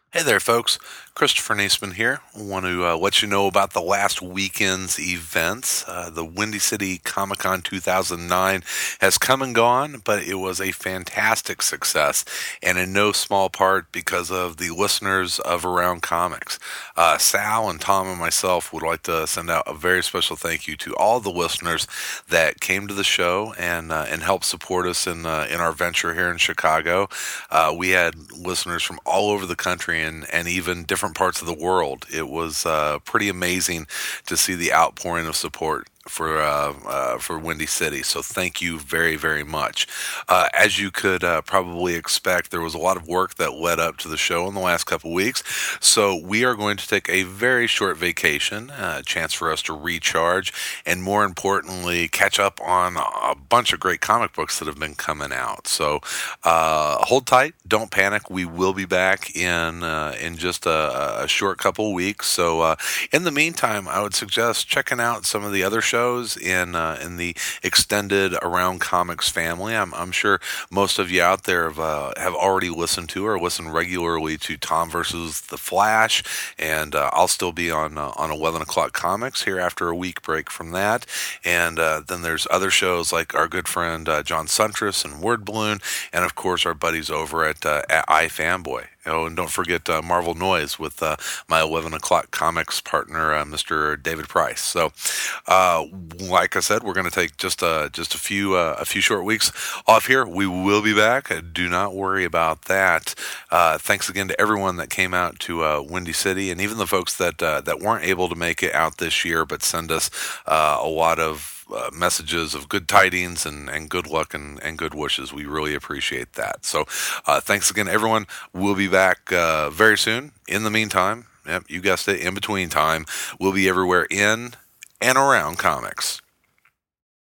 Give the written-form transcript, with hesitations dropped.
Hey there, folks. Christopher Neesman here. I want to let you know about the last weekend's events. The Windy City Comic Con 2009 has come and gone, but it was a fantastic success, and in no small part because of the listeners of Around Comics. Sal and Tom and myself would like to send out a very special thank you to all the listeners that came to the show and helped support us in our venture here in Chicago. We had listeners from all over the country and even different parts of the world. It was pretty amazing to see the outpouring of support for Windy City. So thank you very, very much. As you could probably expect, there was a lot of work that led up to the show in the last couple weeks. So we are going to take a very short vacation, a chance for us to recharge, and more importantly, catch up on a bunch of great comic books that have been coming out. So hold tight, don't panic. We will be back in just a short couple of weeks. So in the meantime, I would suggest checking out some of the other shows in the extended Around Comics family. I'm sure most of you out there have already listened to or listen regularly to Tom versus the Flash, and I'll still be on 11 o'clock comics here after a week break from that. And then there's other shows like our good friend John Suntress and Word Balloon, and of course our buddies over at iFanboy. Oh, and don't forget Marvel Noise with my 11 o'clock comics partner, Mr. David Price. So, like I said, we're going to take just a few short weeks off here. We will be back. Do not worry about that. Thanks again to everyone that came out to Windy City, and even the folks that weren't able to make it out this year, but send us a lot of messages of good tidings and good luck and good wishes. We really appreciate that. So thanks again, everyone. We'll be back very soon. In the meantime, yep, you guessed it, in between time, we'll be everywhere in and around comics.